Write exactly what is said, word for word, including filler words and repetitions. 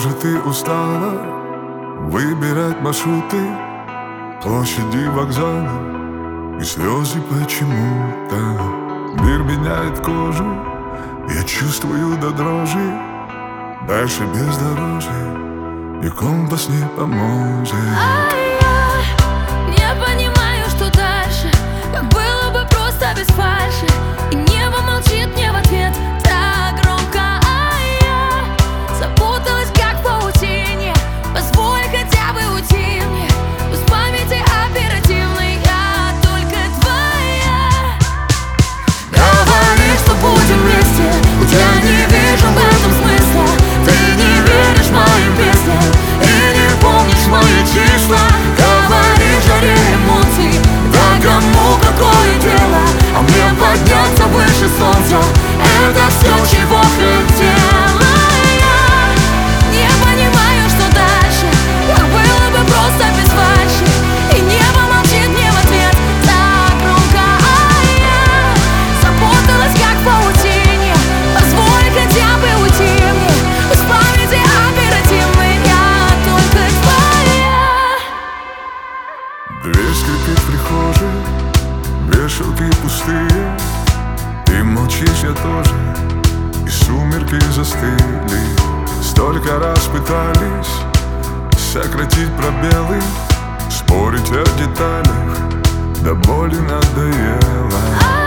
Может, ты устала выбирать маршруты, площади, вокзалы и слезы почему-то. Мир меняет кожу, я чувствую до дрожи. Дальше бездорожье, и компас не поможет. А я не понимаю, что дальше, как было бы просто без фальши. И небо молчит мне в ответ так громко. А я запуталась, как в паутине. Позволь хотя бы уйти мне. Пусть памяти оперативной я только твоя. Говори, что будем вместе, хоть я не вижу в этом смысла. Ты не веришь моим песням и не помнишь мои числа. Говори в жаре эмоций, да кому какое дело? А мне подняться выше солнца, это все, чего хотела я. Не понимаю, что дальше, как было бы просто без фальши. И небо молчит мне в ответ так громко. А я запуталась, как в паутине. Позволь хотя бы уйти мне. Пусть памяти оперативной я только твоя. Дверь скрипит в прихожей, вешалки пустые. Ты молчишь, я тоже, и сумерки застыли. Столько раз пытались сократить пробелы, спорить о деталях, до боли надоело.